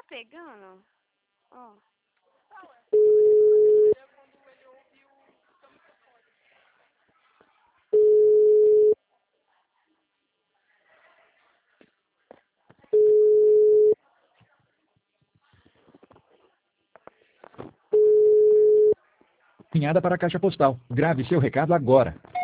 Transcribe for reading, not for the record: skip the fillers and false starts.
pegando? Ó. Encaminhada para a caixa postal. Grave seu recado agora.